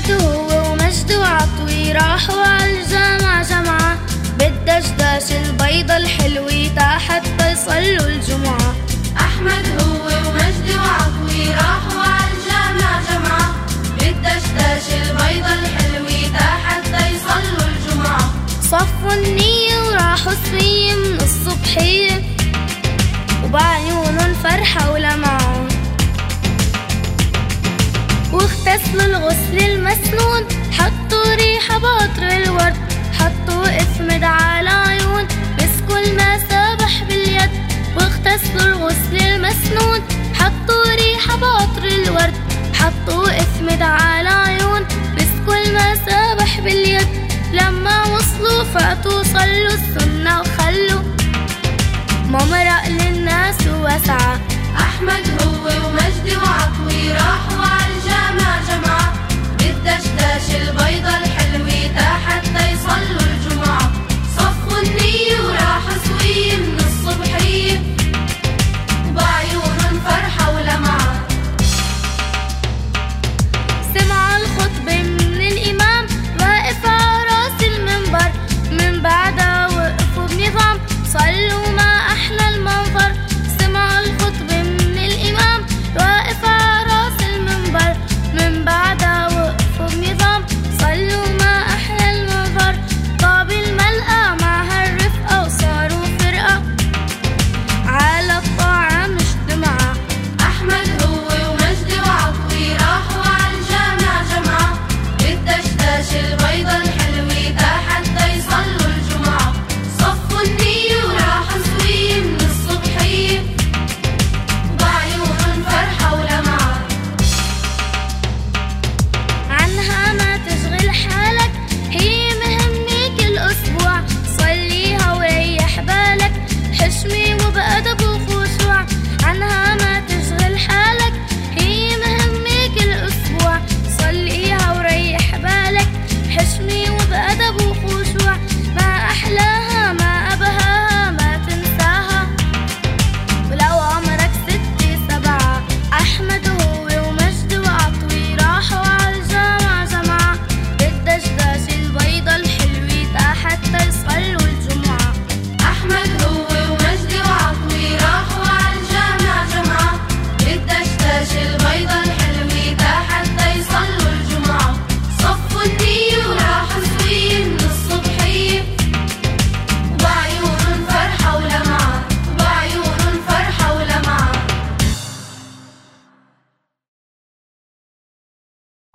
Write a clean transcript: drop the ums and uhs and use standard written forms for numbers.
أحمد هو ومجد وعطوي راحوا عالجامعة جمعة، بالدشداش البيضة الحلوة حتى يصلوا الجمعة. أحمد هو ومجد وعطوي راحوا عالجامعة جمعة، بالدشداش البيضة الحلوة حتى يصلوا الجمعة. صفوا النية وراحوا سوية من الصبحية، وبعيونهم فرحة ولمعة، واغتسلوا الغسل المسنون، حطوا ريحة بعطر الورد، حطوا اسمد على عيون، مسكوا الماء سابح باليد. واغتسلوا الغسل المسنون، حطوا ريحة بعطر الورد، حطوا اسمد على عيون، مسكوا الماء سابح باليد. لما وصلوا فاتوا صلوا السنة وخلوا ممرق للناس ووسعة،